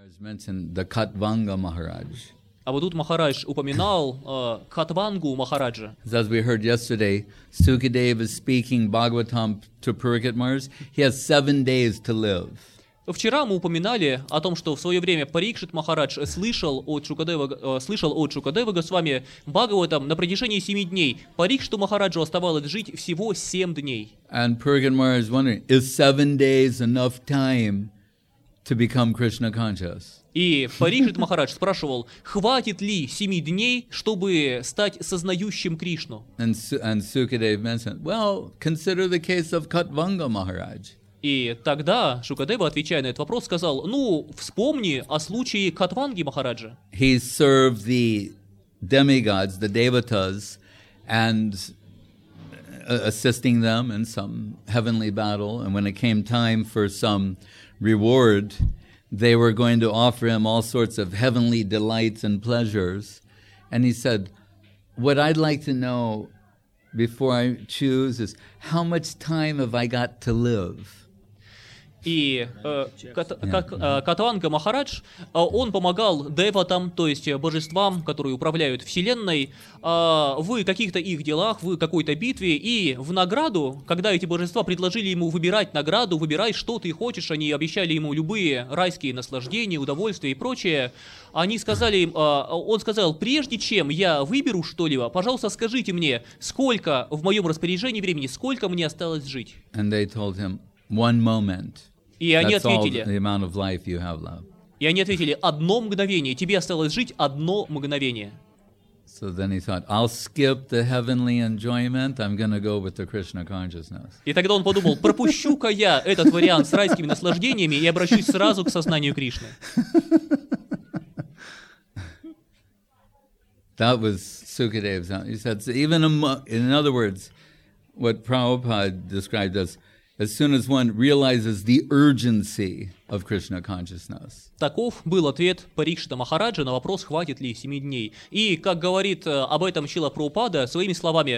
А вот тут Махарадж упоминал Кхатвангу Махараджа. As we heard yesterday, Sukadeva is speaking Bhagavatam to Parikshit Maharaj. He has 7 days to live. Вчера мы упоминали о том, что в свое время Парикшит Махарадж слышал от Шукадевы Госвами Бхагаватам на протяжении 7 дней. Парикшиту Махараджу оставалось жить всего 7 дней. And Parikshit Maharaj is wondering, is 7 days enough time to become Krishna conscious? И Парикшит Махарадж спрашивал, хватит ли 7 дней, чтобы стать сознающим Кришну? And Sukadeva mentioned, well, consider the case of Khatvanga Maharaj. И тогда Шукадева, отвечая на этот вопрос, сказал, вспомни о случае Кхатванги Махараджа. He served the demigods, the devatas, and assisting them in some heavenly battle. And when it came time for some reward, they were going to offer him all sorts of heavenly delights and pleasures. And he said, what I'd like to know before I choose is, how much time have I got to live? И Кхатванга Махарадж, он помогал деватам, то есть божествам, которые управляют Вселенной, в каких-то их делах, в какой-то битве, и в награду, когда эти божества предложили ему выбирать награду, выбирай, что ты хочешь, они обещали ему любые райские наслаждения, удовольствия и прочее, они сказали им, он сказал, прежде чем я выберу что-либо, пожалуйста, скажите мне, сколько в моем распоряжении времени, сколько мне осталось жить? And they told him, 1 moment. И они That's all ответили, the amount of life you have left. одно мгновение, тебе осталось жить одно мгновение. So then he thought, I'll skip the heavenly enjoyment, I'm going to go with the Krishna consciousness. И тогда он подумал, пропущу-ка я этот вариант с райскими наслаждениями и обращусь сразу к сознанию Кришны. That was Sukadeva's. He said, even in other words, what Prabhupada described as soon as one realizes the urgency of Krishna consciousness. Таков был ответ Парикшита Махараджа на вопрос, хватит ли 7 дней. И, как говорит об этом Шрила Прабхупада, своими словами,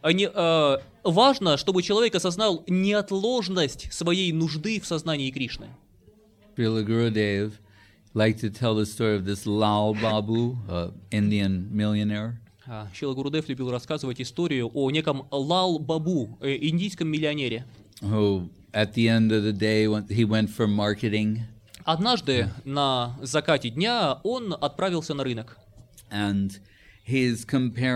важно, чтобы человек осознал неотложность своей нужды в сознании Кришны. Srila Gurudev liked to tell the story of this Lal Babu, Indian millionaire. Шрила Гурудев любил рассказывать историю о неком Лал Бабу, индийском миллионере. Who, at the end of the day, he went for marketing. Однажды на закате дня он отправился на рынок. And he's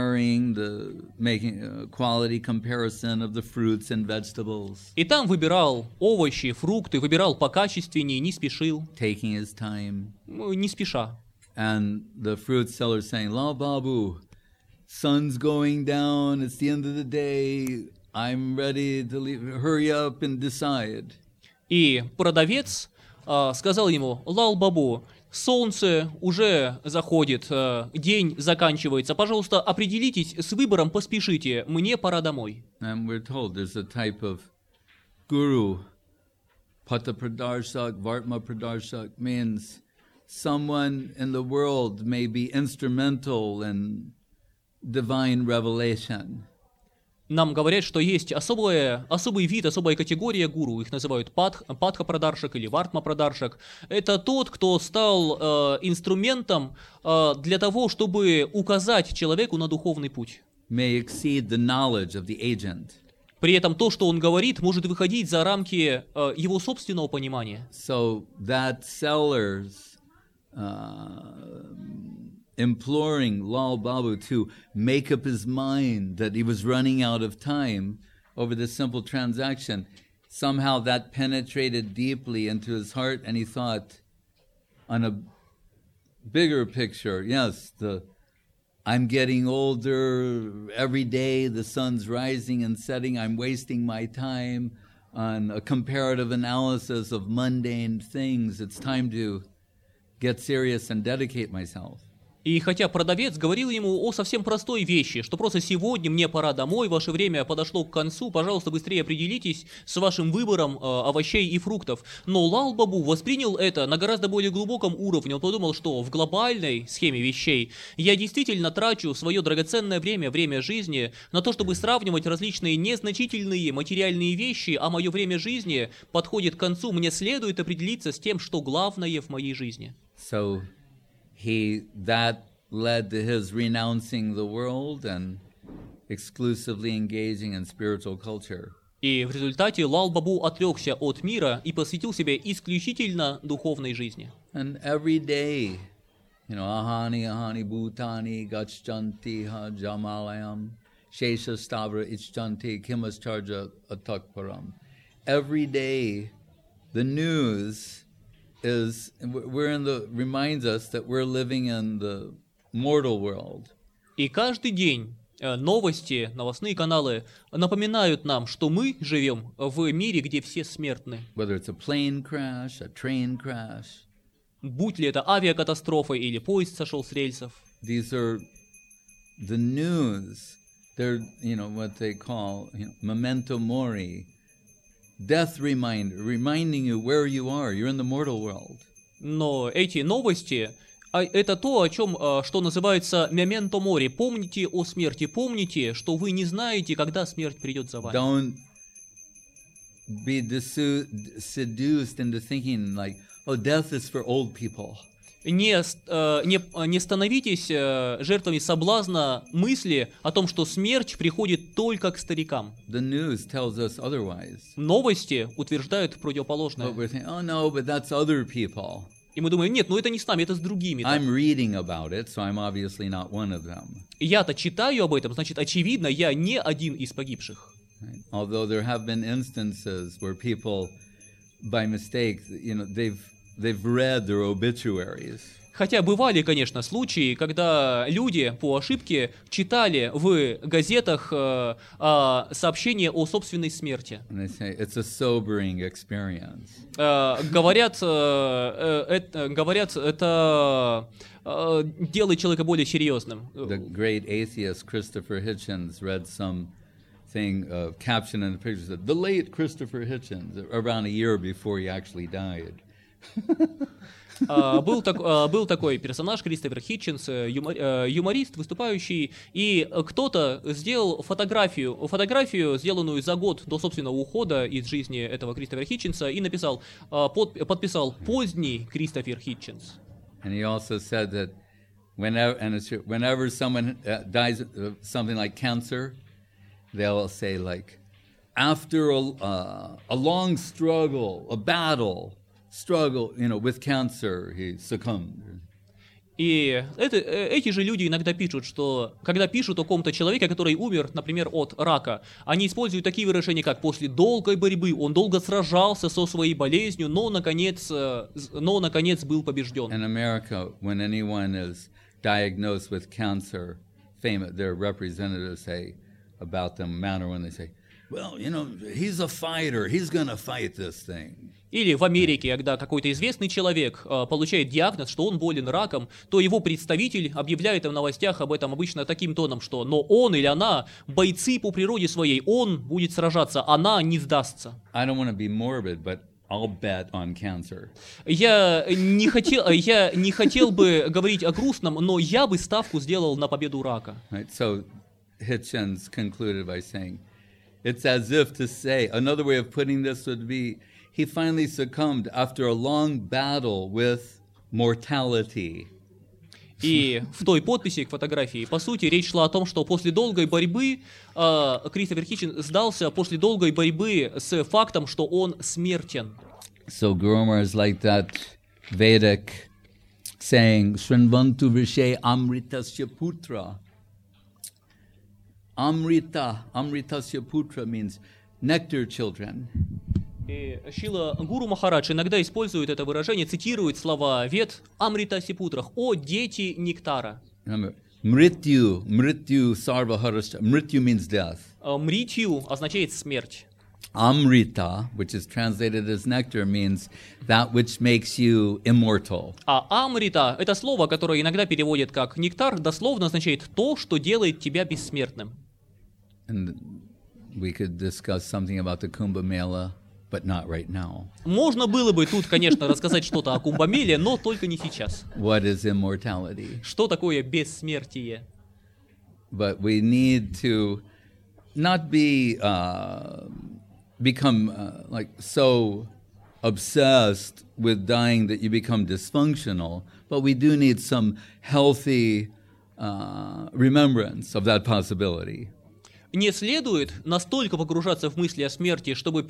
making a quality comparison of the fruits and vegetables. И там выбирал овощи, фрукты, выбирал покачественнее, не спешил. Taking his time. Не спеша. And the fruit seller saying, Lal Babu, sun's going down, it's the end of the day. I'm ready to leave. Hurry up and decide. И продавец сказал ему, Лал Бабу, солнце уже заходит, день заканчивается, пожалуйста, определитесь с выбором, поспешите, мне пора домой. And we're told there's a type of guru, Pata Pradarshak, Vartma Pradarshak, means someone in the world may be instrumental in divine revelation. Нам говорят, что есть особый вид, особая категория гуру, их называют Падха-прадаршак или Вартма-прадаршак. Это тот, кто стал инструментом для того, чтобы указать человеку на духовный путь. May exceed the knowledge of the agent. При этом то, что он говорит, может выходить за рамки его собственного понимания. So that seller's imploring Lal Babu to make up his mind that he was running out of time over this simple transaction. Somehow that penetrated deeply into his heart, and he thought, on a bigger picture, yes, I'm getting older every day, the sun's rising and setting, I'm wasting my time on a comparative analysis of mundane things. It's time to get serious and dedicate myself. И хотя продавец говорил ему о совсем простой вещи, что просто сегодня мне пора домой, ваше время подошло к концу, пожалуйста, быстрее определитесь с вашим выбором овощей и фруктов. Но Лал Бабу воспринял это на гораздо более глубоком уровне. Он подумал, что в глобальной схеме вещей я действительно трачу свое драгоценное время жизни на то, чтобы сравнивать различные незначительные материальные вещи, а мое время жизни подходит к концу, мне следует определиться с тем, что главное в моей жизни. So that led to his renouncing the world and exclusively engaging in spiritual culture. И в результате Лал Бабу отрекся от мира и посвятил себя исключительно духовной жизни. And every day, ahani ahani bhutani gachanti ha jamalayam shesha stavra ichchanti kimascharja atakparam. Every day, the news reminds us that we're living in the mortal world. И каждый день новости, новостные каналы напоминают нам, что мы живем в мире, где все смертны. Whether it's a plane crash, a train crash. Будь ли это авиакатастрофа или поезд сошел с рельсов. These are the news. They're, what they call, memento mori. Death reminder, reminding you where you are. You're in the mortal world. Но эти новости, это то, о чем, что называется «мементо мори». Помните о смерти, помните, что вы не знаете, когда смерть придет за вами. Don't be seduced into thinking like, oh, death is for old people. Не становитесь жертвами соблазна мысли о том, что смерть приходит только к старикам. The news tells us otherwise. Новости утверждают противоположное. But we're thinking, oh no, but that's other people. И мы думаем, нет, это не с нами, это с другими. I'm reading about it, so I'm obviously not one of them. Я-то читаю об этом, значит, очевидно, я не один из погибших. Right? Although there have been instances where people, by mistake, they've read their obituaries. Хотя бывали, конечно, случаи, когда люди по ошибке читали в газетах сообщения о собственной смерти. And they say, it's a sobering experience. Говорят, это делает человека более серьезным. The great atheist Christopher Hitchens read something captioned in the picture said, "The late Christopher Hitchens," around a year before he actually died. Был такой персонаж, Кристофер Хитченс, юморист, выступающий, и кто-то сделал фотографию, сделанную за год до собственного ухода из жизни этого Кристофера Хитченса, и подписал «Поздний Кристофер Хитченс». And he also said that whenever someone dies of something like cancer, they'll say like, after a long struggle, a battle, with cancer, he succumbed. И эти же люди иногда пишут, что когда пишут о ком-то человеке, который умер, например, от рака, они используют такие выражения, как «после долгой борьбы», «он долго сражался со своей болезнью, но наконец был побежден». In America, when anyone is diagnosed with cancer, their representatives say about them manner when they say, well, he's a fighter, he's gonna fight this thing. Или в Америке, когда какой-то известный человек получает диагноз, что он болен раком, то его представитель объявляет в новостях об этом обычно таким тоном, что «но он или она бойцы по природе своей, он будет сражаться, она не сдастся». I don't want to be morbid, but I'll bet on cancer. Я не хотел бы говорить о грустном, но я бы ставку сделал на победу рака. Right, so Hitchens concluded by saying, it's as if to say, another way of putting this would be, he finally succumbed after a long battle with mortality. И в той подписи к фотографии, по сути, речь шла о том, что после долгой борьбы Кристофер Хитченс сдался после долгой борьбы с фактом, что он смертен. So Gurumar is like that Vedic saying, Shrinvantu Vishe Amritasya Putra. Amritasya Putra means nectar children. И Шрила Гуру Махарадж иногда использует это выражение, цитирует слова Вед Амритаси Путрах, о дети нектара. Mrityu sarvaharashta. Mrityu means death. Мритью означает смерть. Amrita, which is translated as nectar, means that which makes you immortal. А амрита — это слово, которое иногда переводят как нектар, дословно означает то, что делает тебя бессмертным. And we could discuss something about the Kumbh Mela, but not right now. Можно было бы тут, конечно, рассказать что-то о Кумбамеле, но только не сейчас. What is immortality? Что такое бессмертие? But we need to not become like so obsessed with dying that you become dysfunctional, but we do need some healthy remembrance of that possibility. Не следует настолько погружаться в мысли о смерти, чтобы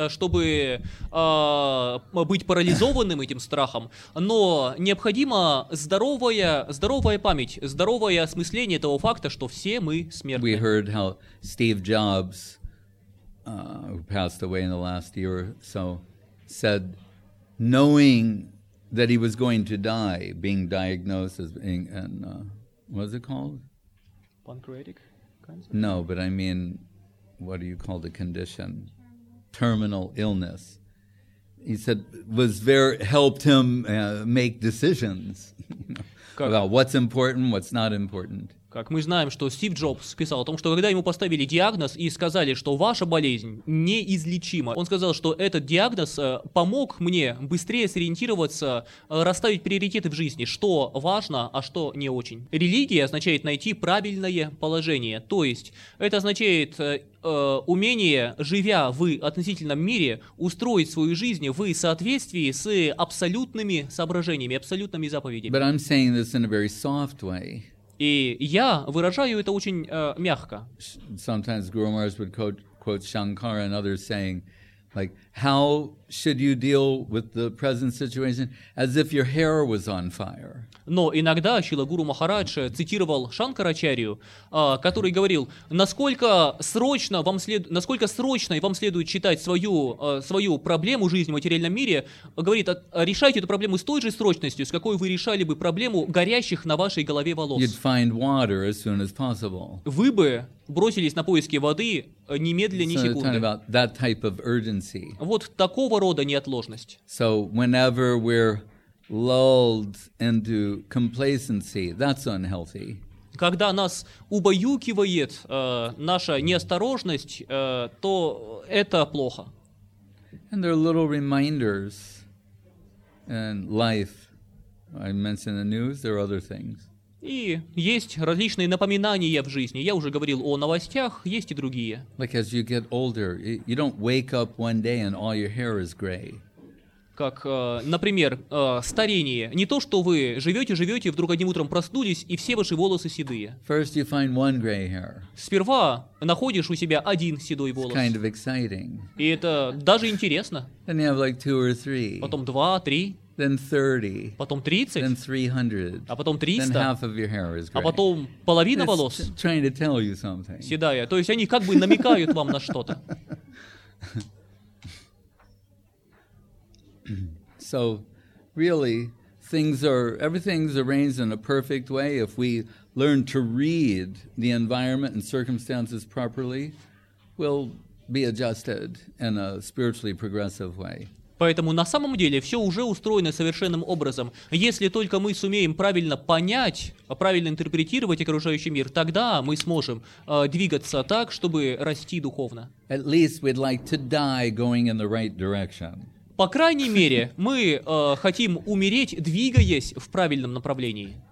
быть парализованным этим страхом, но необходима здоровая память, здоровое осмысление того факта, что все мы смертны. We heard how Steve Jobs, who passed away in the last year or so, said, knowing that he was going to die, being diagnosed as being, what is it called? Pancreatic cancer? No, but I mean, what do you call the condition? Terminal illness. He said, helped him make decisions about what's important, what's not important. Как мы знаем, что Стив Джобс писал о том, что когда ему поставили диагноз и сказали, что ваша болезнь неизлечима, он сказал, что этот диагноз помог мне быстрее сориентироваться, расставить приоритеты в жизни, что важно, а что не очень. Религия означает найти правильное положение, то есть это означает умение, живя в относительном мире, устроить свою жизнь в соответствии с абсолютными соображениями, абсолютными заповедями. But I'm saying this in a very soft way. И я выражаю это очень мягко. Sometimes Guru Maharaj would quote Shankara and others saying, like, how should you deal with the present situation as if your hair was on fire? Но иногда Шрила Гуру Махарадж цитировал Шанкарачарью, который говорил, насколько срочно вам следует считать свою проблему жизни в материальном мире, говорит, решайте эту проблему с той же срочностью, с какой вы решали бы проблему горящих на вашей голове волос. You'd find water as soon as possible. Вы бы бросились на поиски воды немедленно, ни секунды. About that type of urgency. Вот такого рода неотложность. So whenever we're lulled into complacency, that's unhealthy. Когда нас убаюкивает наша неосторожность, то это плохо. And there are little reminders in life. I mentioned the news, there are other things. И есть различные напоминания в жизни. Я уже говорил о новостях, есть и другие. Like as you get older, you don't wake up one day and all your hair is gray. Как, например, старение. Не то, что вы живете, вдруг одним утром проснулись, и все ваши волосы седые. First you find one gray hair. Сперва находишь у себя один седой волос. It's kind of exciting. И это даже интересно. Then you have like 2 or 3. Потом 2, 3. Then 30. Потом 30. Then 300. А потом 300. Then half of your hair is gray. А потом половина волос trying to tell you something. седая. То есть они как бы намекают вам на что-то. So, really, everything's arranged in a perfect way. If we learn to read the environment and circumstances properly, we'll be adjusted in a spiritually progressive way. Поэтому на самом деле все уже устроено совершенным образом. Если только мы сумеем правильно понять, правильно интерпретировать окружающий мир, тогда мы сможем двигаться так, чтобы расти духовно. At least we'd like to die going in the right direction. По крайней мере, мы хотим умереть, двигаясь в правильном направлении.